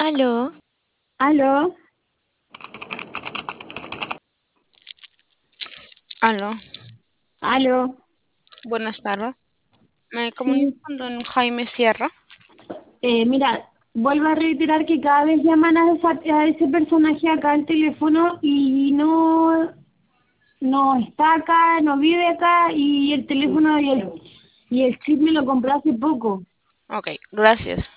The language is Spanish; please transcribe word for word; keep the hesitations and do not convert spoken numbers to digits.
Aló, Aló, aló, aló, buenas tardes. Me comunico sí, con don Jaime Sierra. eh, mira, vuelvo a reiterar que cada vez llaman a, esa- a ese personaje acá al teléfono y no, no está acá, no vive acá y el teléfono y el, y el chip me lo compré hace poco. Ok, gracias.